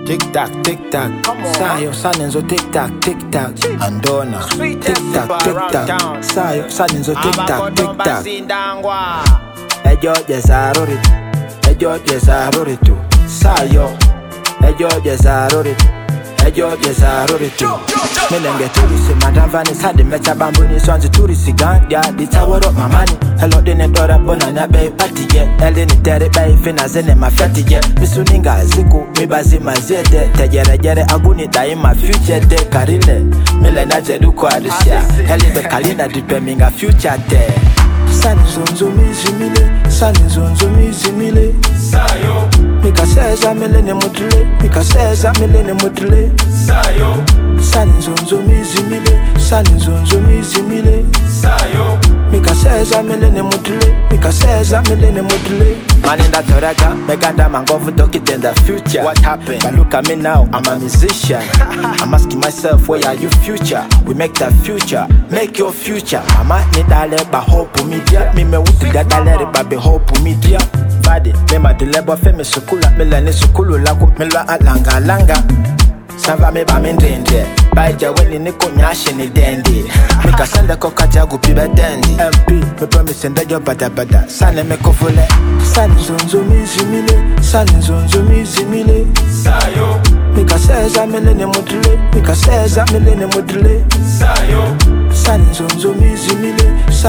Tick tack, sayo saninzo tick tack, andona. Tick tack, sayo saninzo tick tack. Ejo jesarorito, sayo. Ejo jesarorito. Milenge turisi madavani sadi mecha bambuni swanzi turisi gandya ditawaro mamani. Hello dine dora bona nyabe patiye. Elini tere bai fina zene mafyatiye. Misuninga ziku mibazi mazede. Tejere aguni daima future de karine. Milena jedu kwa adisya. Helibe kalina dipe minga future de. Sani zonzo mizimile. Sayo. Mika seza milene mudule. Sayo. Sani zonzo mizimile. Sayo. Mika seza milene mudule. Man in that toraka, meganda mangovu talking in the future. What happened? But look at me now, I'm a musician. I'm asking myself, where are you future? We make the future, make your future. Mama ni dale ba hope media. Me wuti da dale ba be hope media. Badi, me ma de lebo fe me sukula, me la ne sukulu la ku me la langa. Sava me ba mendende. Baija weni niko nyashi ni dendi. Mika senda kokati ya gupibe dendi. MP, me promise ndejo bada. Sane me kofule. Sani zonzo mizimile. Sayo. Mika seza milene mudule. Sayo. Sani zonzo mizimile.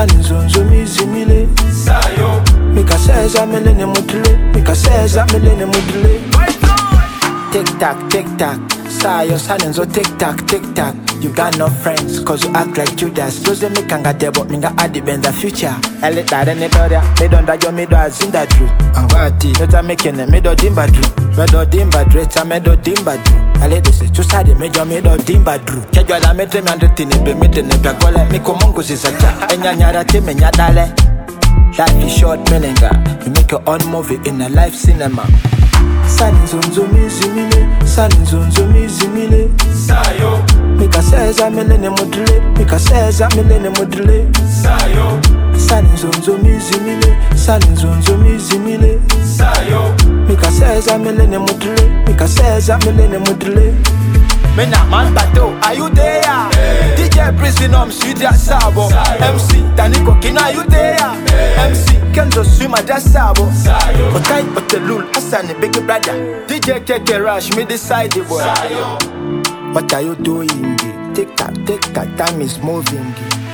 Sayo. Mika seza milene mudule. Tick tack, sayo saninzo tick tack. You got no friends, cause you act like Judas. Those me kanga debo, minga adi bend the future. Ele dare ne doria, me don da yo me do azinda dru. Angwati, nota mekene me do dimba dru. Me do dimba dru, eta me do dimba dru. Ale dese, chusade me do dimba dru. Kejwa da me treme andretine be me tene gole. Miko mongo zizacha, enya nyara te me nyadale. Life is short, melenga. You make your own movie in a live cinema. Sani zonzo mizimile. Sayo. Mika seza milene mudule. Sayo. Sani zonzo mizimile. Sayo. Mika seza milene mudule. Mena man bato, are you there? Hey. DJ Prisonum, Sweetia Sabo. MC Daniko Kina, are you there? Hey. MC Kenzo Swima Sabo. Otai Otelul, Asani Big Brother. DJ Keke Rush, me decide boy. What are you doing? Tick tack, time is moving.